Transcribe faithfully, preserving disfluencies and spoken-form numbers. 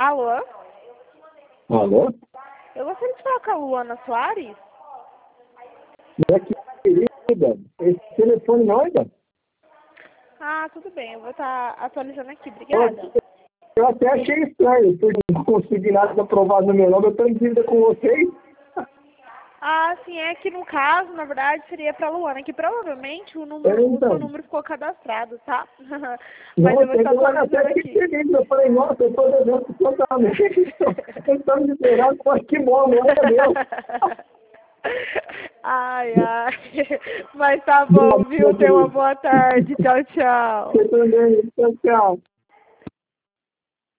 Alô? Alô? Eu gostaria de falar com a Luana Soares. Minha querida, esse telefone não é, ainda? Ah, tudo bem. Eu vou estar atualizando aqui. Obrigada. Eu até achei estranho, por não conseguir nada aprovado no meu nome, eu estou em dívida com vocês. Ah, sim, é que no caso, na verdade, seria para a Luana, que provavelmente o, número, É, o então. seu número ficou cadastrado, tá? Mas Não, eu vou estar eu até atualizando que aqui. feliz, eu falei, nossa, eu estou devendo totalmente. Tentando liberar, pô, que bom, não é meu. Ai, ai. Mas tá bom, viu? Tenha uma boa tarde. Tchau, tchau. Você também, tchau, tchau.